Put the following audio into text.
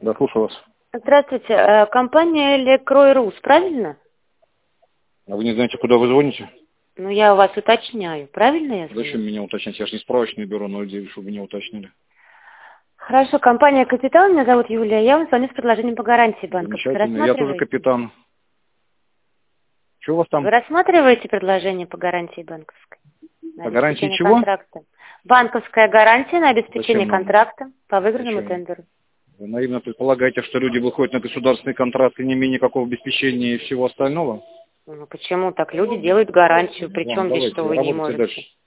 Да, слушаю вас. Здравствуйте, компания Лекрой.Рус, правильно? А вы не знаете, куда вы звоните? Ну, я у вас уточняю, правильно я звоню? Зачем меня уточнять? Я же не справочное бюро 09, чтобы меня уточнили. Хорошо, компания «Капитал», меня зовут Юлия, я вам звоню с предложением по гарантии банковской. Замечательно. Я тоже капитан. Что у вас там? Вы рассматриваете предложение по гарантии банковской? По гарантии чего? Контракта. Банковская гарантия на обеспечение Зачем нам? контракта по выигранному Зачем? тендеру. Вы наивно предполагаете, что люди выходят на государственный контракт и не имея никакого обеспечения и всего остального? Ну, почему так? Люди делают гарантию, причем здесь, Давайте, что вы не работайте можете. дальше.